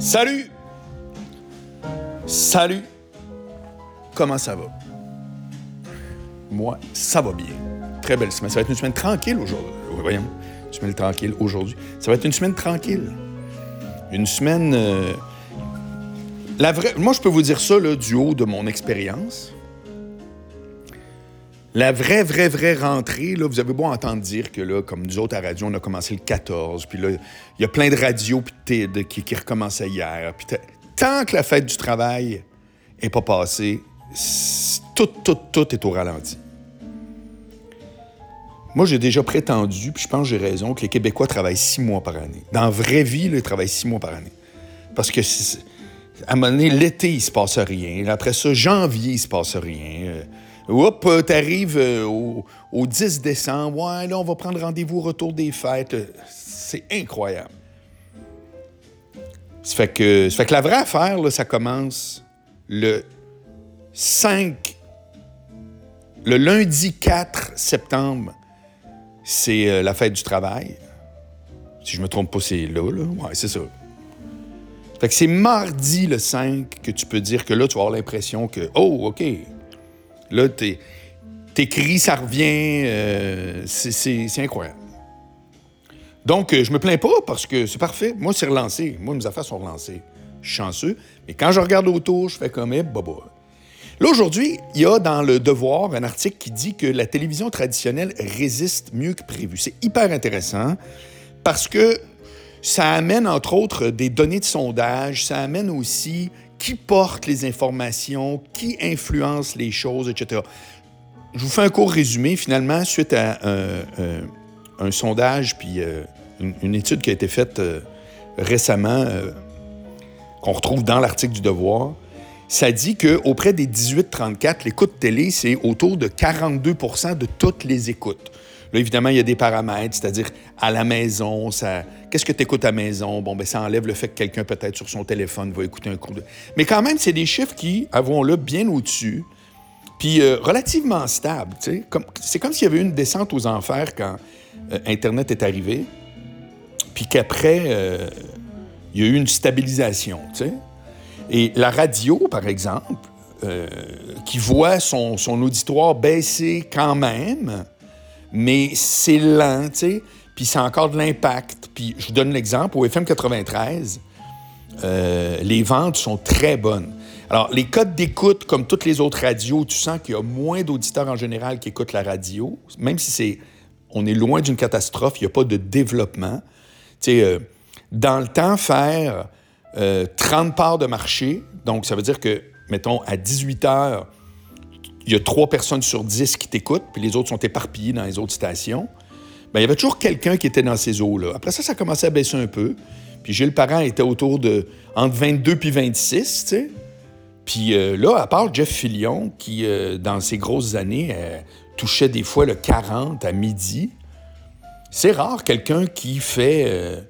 Salut! Salut! Comment ça va? Moi, ça va bien. Très belle semaine. Ça va être une semaine tranquille aujourd'hui. Voyons, une semaine tranquille aujourd'hui. Ça va être une semaine tranquille. Une semaine... Moi, je peux vous dire ça là, du haut de mon expérience. La vraie rentrée, là, vous avez beau entendre dire que, là, comme nous autres à radio, on a commencé le 14, puis là, il y a plein de radios qui recommençaient hier. Puis tant que la fête du travail n'est pas passée, tout est au ralenti. Moi, j'ai déjà prétendu, puis je pense que j'ai raison, que les Québécois travaillent 6 mois par année. Dans la vraie vie, là, ils travaillent 6 mois par année. Parce que, à un moment donné, l'été, il se passe rien. Après ça, janvier, il se passe rien. T'arrives au 10 décembre. Ouais, là, on va prendre rendez-vous au retour des fêtes. C'est incroyable. Ça fait que la vraie affaire, là, ça commence le lundi 4 septembre. C'est la fête du travail. Si je me trompe pas, c'est là. Ouais, c'est ça. Fait que c'est mardi le 5 que tu peux dire que là, tu vas avoir l'impression que, oh, OK, là, t'écris, ça revient, c'est incroyable. Donc, je me plains pas parce que c'est parfait. Moi, c'est relancé. Moi, mes affaires sont relancées. Je suis chanceux. Mais quand je regarde autour, je fais comme, baba. Là, aujourd'hui, il y a dans Le Devoir un article qui dit que la télévision traditionnelle résiste mieux que prévu. C'est hyper intéressant parce que ça amène, entre autres, des données de sondage. Ça amène aussi qui porte les informations, qui influence les choses, etc. Je vous fais un court résumé, finalement, suite à un sondage puis une étude qui a été faite récemment, qu'on retrouve dans l'article du Devoir. Ça dit qu'auprès des 18-34, l'écoute télé, c'est autour de 42 % de toutes les écoutes. Là, évidemment, il y a des paramètres, c'est-à-dire à la maison, qu'est-ce que tu écoutes à la maison? Bon, ça enlève le fait que quelqu'un, peut-être, sur son téléphone, va écouter un cours de... Mais quand même, c'est des chiffres qui, avouons-le, bien au-dessus, puis relativement stables, tu sais. C'est comme s'il y avait eu une descente aux enfers quand Internet est arrivé, puis qu'après, il y a eu une stabilisation, tu sais. Et la radio, par exemple, qui voit son auditoire baisser quand même, mais c'est lent, tu sais, puis ça a encore de l'impact. Puis je vous donne l'exemple, au FM 93, les ventes sont très bonnes. Alors, les codes d'écoute, comme toutes les autres radios, tu sens qu'il y a moins d'auditeurs en général qui écoutent la radio, même si on est loin d'une catastrophe, il n'y a pas de développement. Tu sais, dans le temps, faire 30 parts de marché, donc ça veut dire que, mettons, à 18 heures, il y a 3 personnes sur 10 qui t'écoutent, puis les autres sont éparpillés dans les autres stations. Bien, il y avait toujours quelqu'un qui était dans ces eaux-là. Après ça commençait à baisser un peu. Puis Gilles Parent était autour de entre 22 puis 26, tu sais. Puis là, à part Jeff Fillion, qui, dans ses grosses années, touchait des fois le 40 à midi, c'est rare quelqu'un qui fait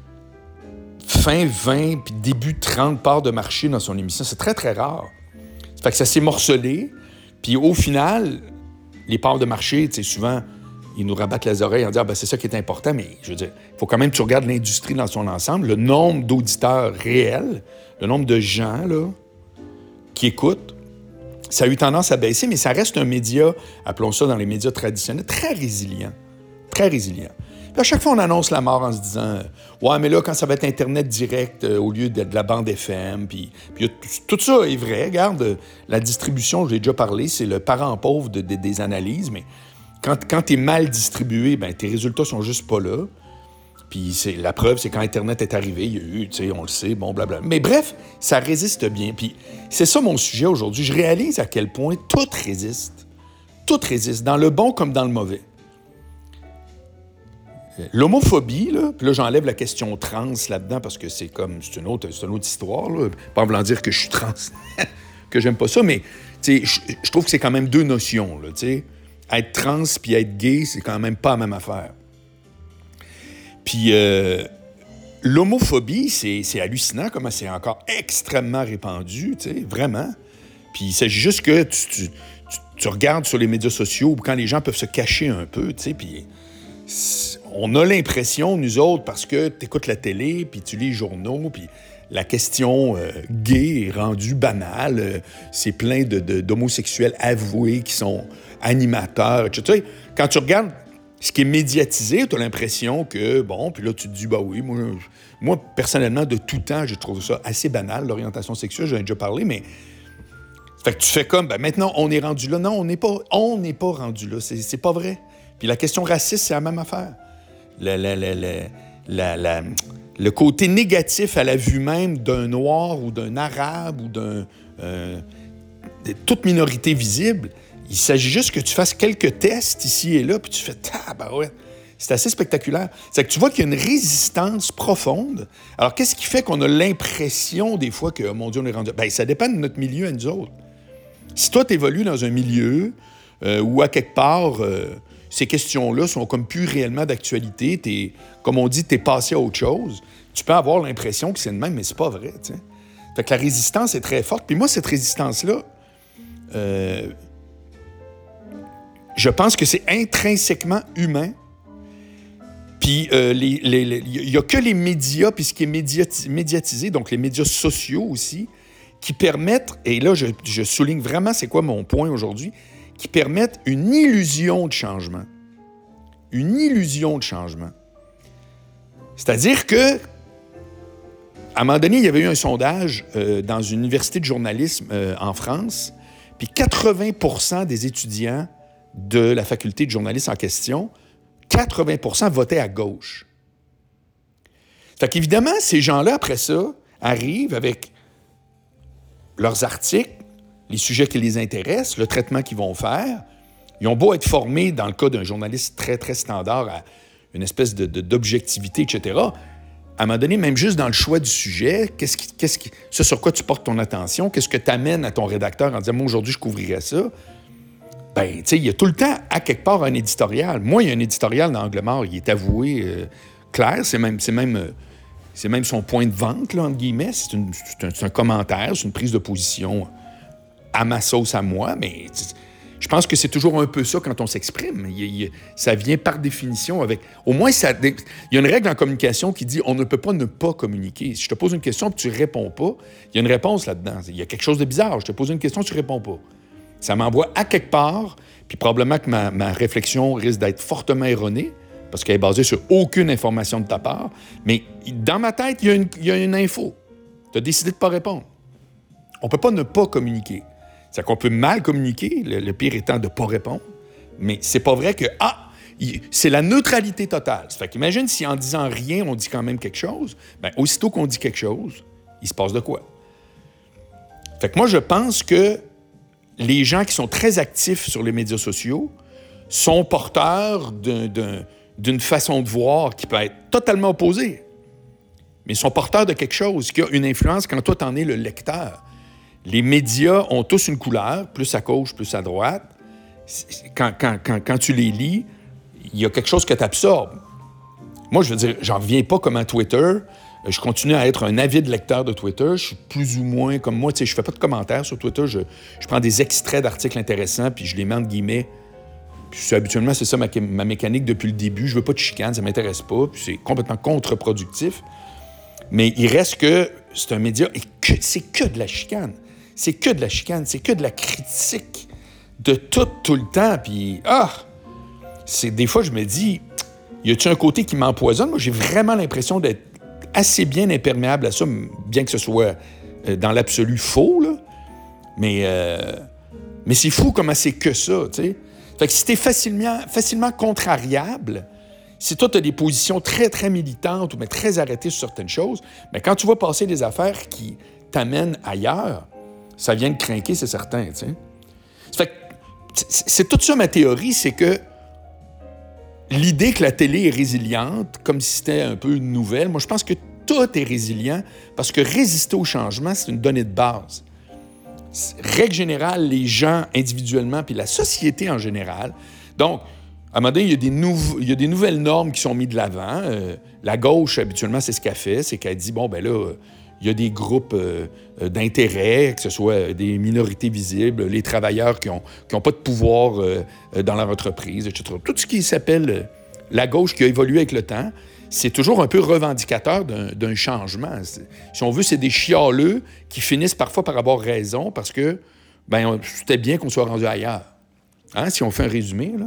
fin 20 puis début 30 parts de marché dans son émission. C'est très, très rare. Ça fait que ça s'est morcelé. Puis au final, les parts de marché, tu sais, souvent, ils nous rabattent les oreilles en disant c'est ça qui est important, mais je veux dire, il faut quand même que tu regardes l'industrie dans son ensemble, le nombre d'auditeurs réels, le nombre de gens là, qui écoutent, ça a eu tendance à baisser, mais ça reste un média, appelons ça dans les médias traditionnels, très résilient. Très résilient. Puis à chaque fois, on annonce la mort en se disant ouais, mais là, quand ça va être Internet direct au lieu de la bande FM, puis tout ça est vrai. Regarde, la distribution, j'ai déjà parlé, c'est le parent pauvre des analyses, mais quand tu es mal distribué, ben tes résultats sont juste pas là. Puis la preuve, c'est quand Internet est arrivé, il y a eu, tu sais, on le sait, bon, blablabla. Mais bref, ça résiste bien. Puis c'est ça mon sujet aujourd'hui. Je réalise à quel point tout résiste. Tout résiste, dans le bon comme dans le mauvais. L'homophobie, là, puis là, j'enlève la question trans là-dedans parce que c'est une autre histoire, là. Pas en voulant dire que je suis trans, que j'aime pas ça, mais je trouve que c'est quand même 2 notions, là, tu sais. Être trans puis être gay, c'est quand même pas la même affaire. Puis l'homophobie, c'est hallucinant comment c'est encore extrêmement répandu, tu sais, vraiment. Puis il s'agit juste que tu regardes sur les médias sociaux quand les gens peuvent se cacher un peu, tu sais, puis on a l'impression, nous autres, parce que tu écoutes la télé, puis tu lis les journaux, puis la question gay est rendue banale. C'est plein d'homosexuels avoués qui sont animateurs, etc. Quand tu regardes ce qui est médiatisé, tu as l'impression que, bon, puis là, tu te dis, bah oui, moi, personnellement, de tout temps, je trouve ça assez banal, l'orientation sexuelle, j'en ai déjà parlé, mais fait que tu fais comme, ben maintenant, on est rendu là. Non, on n'est pas rendu là. C'est pas vrai. Puis la question raciste, c'est la même affaire. Le côté négatif à la vue même d'un noir ou d'un arabe ou de toute minorité visible, il s'agit juste que tu fasses quelques tests ici et là, puis tu fais « bah ouais ». C'est assez spectaculaire. C'est que tu vois qu'il y a une résistance profonde. Alors, qu'est-ce qui fait qu'on a l'impression des fois que, oh, mon Dieu, on est rendu... Ben, ça dépend de notre milieu à nous autres. Si toi, tu évolues dans un milieu où, à quelque part, ces questions-là sont comme plus réellement d'actualité, comme on dit, t'es passé à autre chose, tu peux avoir l'impression que c'est le même, mais c'est pas vrai, tu sais. Fait que la résistance est très forte. Puis moi, cette résistance-là, je pense que c'est intrinsèquement humain. Puis il n'y a que les médias, puis ce qui est médiatisé, donc les médias sociaux aussi, qui permettent, et là, je souligne vraiment c'est quoi mon point aujourd'hui, qui permettent une illusion de changement. Une illusion de changement. C'est-à-dire que, à un moment donné, il y avait eu un sondage dans une université de journalisme en France, puis 80% des étudiants de la faculté de journalisme en question, 80% votaient à gauche. Fait qu'évidemment, ces gens-là, après ça, arrivent avec leurs articles, les sujets qui les intéressent, le traitement qu'ils vont faire. Ils ont beau être formés, dans le cas d'un journaliste très, très standard, à une espèce d'objectivité, etc. À un moment donné, même juste dans le choix du sujet, ce sur quoi tu portes ton attention, qu'est-ce que tu amènes à ton rédacteur en disant « Moi, aujourd'hui, je couvrirais ça », ben, tu sais, il y a tout le temps, à quelque part, un éditorial. Moi, il y a un éditorial dans Angle mort, il est avoué clair, c'est même son point de vente, là, entre guillemets. C'est un commentaire, c'est une prise de position à ma sauce à moi, mais je pense que c'est toujours un peu ça quand on s'exprime. Ça vient par définition avec... Au moins, il y a une règle en communication qui dit on ne peut pas ne pas communiquer. Si je te pose une question et tu ne réponds pas, il y a une réponse là-dedans. Il y a quelque chose de bizarre. Je te pose une question et tu ne réponds pas. Ça m'envoie à quelque part, puis probablement que ma réflexion risque d'être fortement erronée, parce qu'elle est basée sur aucune information de ta part, mais dans ma tête, il y a une info. Tu as décidé de ne pas répondre. On ne peut pas ne pas communiquer. C'est-à-dire qu'on peut mal communiquer, le pire étant de ne pas répondre, mais c'est pas vrai que, c'est la neutralité totale. Ça fait qu'imagine si en disant rien, on dit quand même quelque chose, bien, aussitôt qu'on dit quelque chose, il se passe de quoi? Fait que moi, je pense que les gens qui sont très actifs sur les médias sociaux sont porteurs d'une façon de voir qui peut être totalement opposée. Mais ils sont porteurs de quelque chose qui a une influence quand toi, t'en es le lecteur. Les médias ont tous une couleur, plus à gauche, plus à droite. Quand tu les lis, il y a quelque chose que tu absorbes. Moi, je veux dire, j'en reviens pas comme à Twitter. Je continue à être un avide lecteur de Twitter. Je suis plus ou moins comme moi. Tu sais, je fais pas de commentaires sur Twitter. Je prends des extraits d'articles intéressants puis je les mets entre guillemets. Puis habituellement, c'est ça ma mécanique depuis le début. Je veux pas de chicane, ça m'intéresse pas. Puis c'est complètement contre-productif. Mais il reste que c'est un média et c'est que de la chicane. C'est que de la chicane. C'est que de la critique de tout le temps. Puis, des fois, je me dis, y a-t-il un côté qui m'empoisonne? Moi, j'ai vraiment l'impression d'être assez bien imperméable à ça, bien que ce soit dans l'absolu faux, là. Mais c'est fou comment c'est que ça, tu sais. Fait que si t'es facilement contrariable, si toi, tu as des positions très, très militantes ou mais très arrêtées sur certaines choses, mais quand tu vas passer des affaires qui t'amènent ailleurs, ça vient de crinquer, c'est certain, tu sais. Fait que c'est toute ça ma théorie, c'est que l'idée que la télé est résiliente, comme si c'était un peu une nouvelle, moi, je pense que tout est résilient parce que résister au changement, c'est une donnée de base. Règle générale, les gens individuellement, puis la société en général. Donc, à un moment donné, il y a des nouvelles normes qui sont mises de l'avant. La gauche, habituellement, c'est ce qu'elle fait, c'est qu'elle dit, bon, ben là, il y a des groupes d'intérêt, que ce soit des minorités visibles, les travailleurs qui ont pas de pouvoir dans leur entreprise, etc. Tout ce qui s'appelle la gauche qui a évolué avec le temps, c'est toujours un peu revendicateur d'un changement. Si on veut, c'est des chialeux qui finissent parfois par avoir raison parce que, c'était bien qu'on soit rendu ailleurs. Hein, si on fait un résumé, là.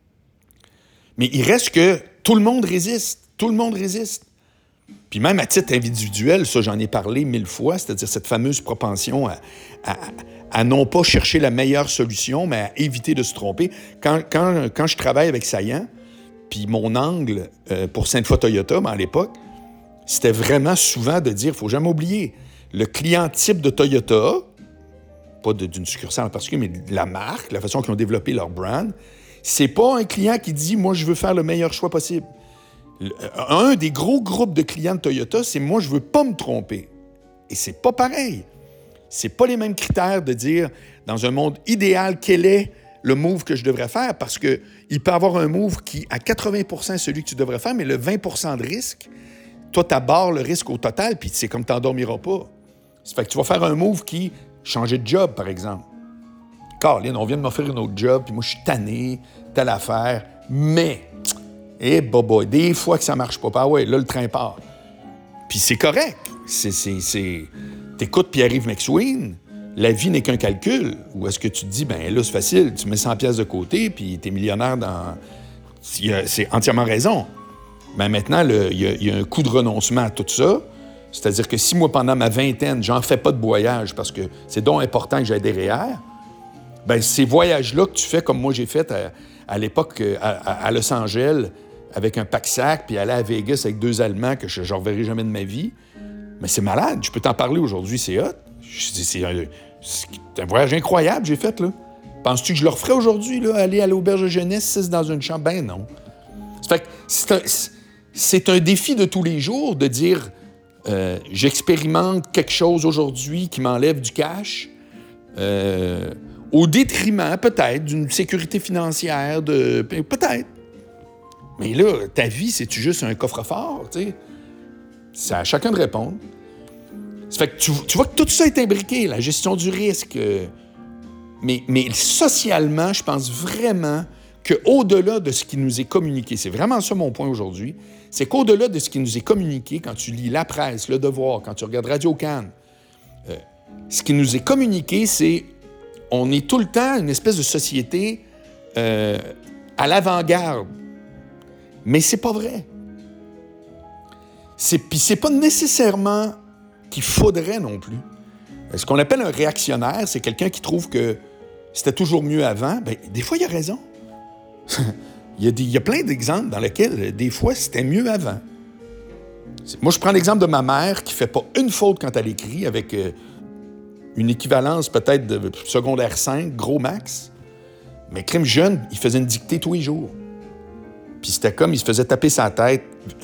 Mais il reste que tout le monde résiste. Tout le monde résiste. Puis même à titre individuel, ça, j'en ai parlé 1000 fois, c'est-à-dire cette fameuse propension à non pas chercher la meilleure solution, mais à éviter de se tromper. Quand je travaille avec Saillant, puis mon angle pour Sainte-Foy Toyota, à l'époque, c'était vraiment souvent de dire, il ne faut jamais oublier, le client type de Toyota, pas d'une succursale en particulier, mais de la marque, la façon qu'ils ont développé leur brand, c'est pas un client qui dit « moi, je veux faire le meilleur choix possible ». Un des gros groupes de clients de Toyota, c'est « moi, je veux pas me tromper ». Et c'est pas pareil. C'est pas les mêmes critères de dire, dans un monde idéal, quel est le move que je devrais faire, parce qu'il peut y avoir un move qui, à 80 % est celui que tu devrais faire, mais le 20 % de risque, toi, tu abords le risque au total, puis c'est comme tu n'endormiras pas. Ça fait que tu vas faire un move qui, changer de job, par exemple. Caroline, on vient de m'offrir un autre job, puis moi, je suis tanné, telle affaire, mais, des fois que ça marche pas. Ah ouais, là, le train part. Puis c'est correct. T'écoutes Pierre-Yves McSween, la vie n'est qu'un calcul. Ou est-ce que tu te dis, là, c'est facile, tu mets 100 pièces de côté, puis t'es millionnaire dans... C'est entièrement raison. Mais maintenant, il y a un coup de renoncement à tout ça. C'est-à-dire que si moi, pendant ma vingtaine, j'en fais pas de voyage parce que c'est donc important que j'aie des REER, ces voyages-là que tu fais comme moi j'ai fait à l'époque à Los Angeles avec un pack-sac, puis aller à Vegas avec 2 Allemands que je ne reverrai jamais de ma vie, mais c'est malade. Je peux t'en parler aujourd'hui, c'est hot. C'est un voyage incroyable que j'ai fait, là. Penses-tu que je le referais aujourd'hui, là, aller à l'auberge de jeunesse, 6 dans une chambre? Ben non. Ça fait que c'est un défi de tous les jours de dire j'expérimente quelque chose aujourd'hui qui m'enlève du cash au détriment peut-être d'une sécurité financière, peut-être. Mais là, ta vie, c'est-tu juste un coffre-fort, tu sais? C'est à chacun de répondre. Ça fait que tu vois que tout ça est imbriqué, la gestion du risque. Mais socialement, je pense vraiment qu'au-delà de ce qui nous est communiqué, c'est vraiment ça mon point aujourd'hui, c'est qu'au-delà de ce qui nous est communiqué, quand tu lis la presse, Le Devoir, quand tu regardes Radio-Can, ce qui nous est communiqué, c'est on est tout le temps une espèce de société à l'avant-garde. Mais c'est pas vrai. Puis c'est pas nécessairement qu'il faudrait non plus. Ce qu'on appelle un réactionnaire, c'est quelqu'un qui trouve que c'était toujours mieux avant. Des fois, il a raison. il y a plein d'exemples dans lesquels, des fois, c'était mieux avant. Moi, je prends l'exemple de ma mère qui fait pas une faute quand elle écrit, avec une équivalence peut-être de secondaire 5, gros max. Mais crime jeune, il faisait une dictée tous les jours. Puis c'était comme, il se faisait taper sa tête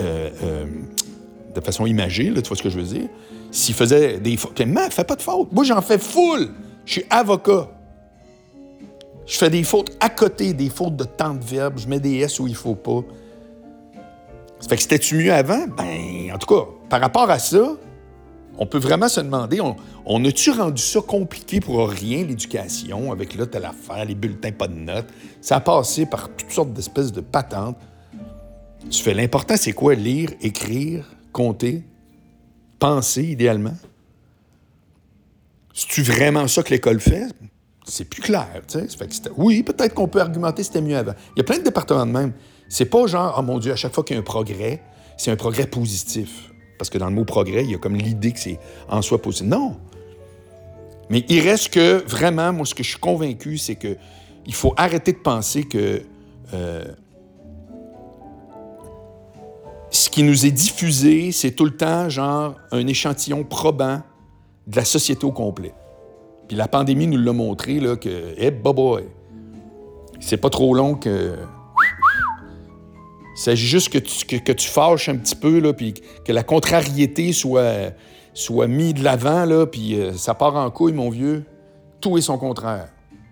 de façon imagée, là, tu vois ce que je veux dire? S'il faisait des fautes... Puis, man, fais pas de fautes. Moi, j'en fais full. Je suis avocat. Je fais des fautes à côté, des fautes de temps de verbe. Je mets des S où il faut pas. Ça fait que c'était-tu mieux avant? En tout cas, par rapport à ça, on peut vraiment se demander, on a-tu rendu ça compliqué pour rien, l'éducation, avec là, telle affaire, les bulletins, pas de notes? Ça a passé par toutes sortes d'espèces de patentes. Tu fais l'important, c'est quoi? Lire, écrire, compter, penser, idéalement. C'est-tu vraiment ça que l'école fait? C'est plus clair, tu sais. Ça fait que oui, peut-être qu'on peut argumenter que c'était mieux avant. Il y a plein de départements de même. C'est pas genre, oh mon Dieu, à chaque fois qu'il y a un progrès, c'est un progrès positif. Parce que dans le mot progrès, il y a comme l'idée que c'est en soi positif. Non! Mais il reste que, vraiment, moi, ce que je suis convaincu, c'est que il faut arrêter de penser que ce qui nous est diffusé, c'est tout le temps, genre, un échantillon probant de la société au complet. Puis la pandémie nous l'a montré, là, que, boy, c'est pas trop long que... Il s'agit juste que tu fâches un petit peu, là, puis que la contrariété soit mise de l'avant, là, puis ça part en couille, mon vieux. Tout est son contraire.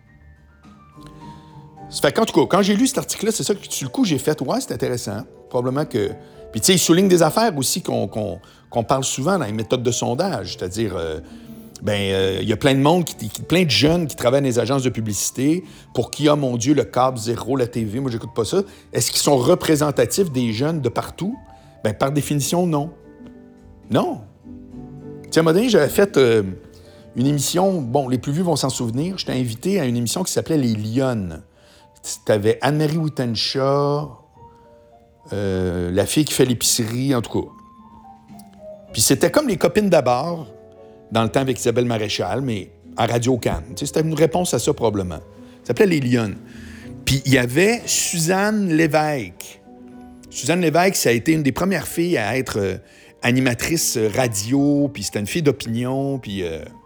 Ça fait qu'en tout cas, quand j'ai lu cet article-là, c'est ça que, sur le coup, j'ai fait. Ouais, c'est intéressant. Probablement que... Puis, tu sais, il souligne des affaires aussi qu'on parle souvent dans les méthodes de sondage, c'est-à-dire il y a plein de monde, plein de jeunes qui travaillent dans les agences de publicité, pour qui, oh mon Dieu, le câble zéro, la TV, moi, j'écoute pas ça. Est-ce qu'ils sont représentatifs des jeunes de partout? Bien, par définition, non. Non. Tu sais, à un moment donné, j'avais fait une émission, bon, les plus vieux vont s'en souvenir, j'étais invité à une émission qui s'appelait Les Lyonnes. T'avais Anne-Marie Wittenshaw, la fille qui fait l'épicerie, en tout cas. Puis c'était comme les copines d'abord, dans le temps avec Isabelle Maréchal, mais à Radio-Can. Tu sais, c'était une réponse à ça, probablement. Ça s'appelait Les Lyonnes. Puis il y avait Suzanne Lévesque. Suzanne Lévesque, ça a été une des premières filles à être animatrice radio, puis c'était une fille d'opinion, puis...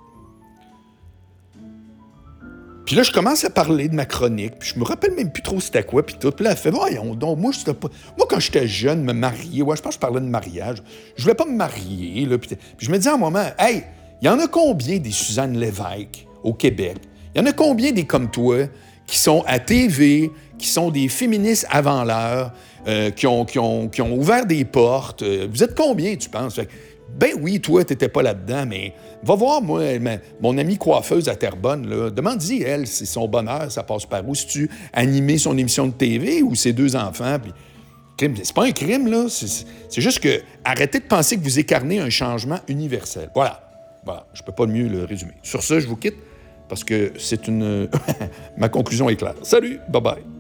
Puis là, je commence à parler de ma chronique, puis je me rappelle même plus trop c'était quoi, puis tout. Puis là, elle fait, voyons donc, moi, quand j'étais jeune, me marier, ouais, je pense que je parlais de mariage, je voulais pas me marier, là. Puis je me disais à un moment, hey, il y en a combien des Suzanne Lévesque au Québec? Il y en a combien des comme toi qui sont à TV, qui sont des féministes avant l'heure, qui ont ouvert des portes? Vous êtes combien, tu penses? Fait, ben oui, toi, t'étais pas là-dedans, mais va voir, moi, mon amie coiffeuse à Terrebonne, là, demande-y, elle, si son bonheur, ça passe par où? Si tu animé son émission de TV ou ses 2 enfants? Puis, crime, c'est pas un crime, là. C'est juste que arrêtez de penser que vous incarnez un changement universel. Voilà. Je peux pas mieux le résumer. Sur ça, je vous quitte parce que c'est une... Ma conclusion est claire. Salut, bye-bye.